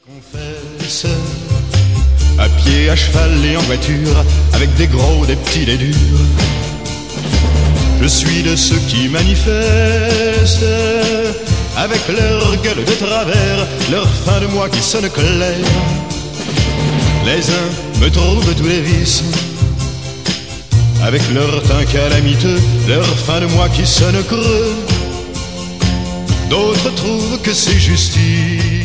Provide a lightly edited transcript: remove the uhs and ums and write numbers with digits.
Confesse, à pied, à cheval et en voiture, avec des gros, des petits, des durs. Je suis de ceux qui manifestent, avec leur gueule de travers, leur fin de mois qui sonne clair. Les uns me trouvent tous les vices, avec leur teint calamiteux, leur fin de mois qui sonne creux. D'autres trouvent que c'est justice.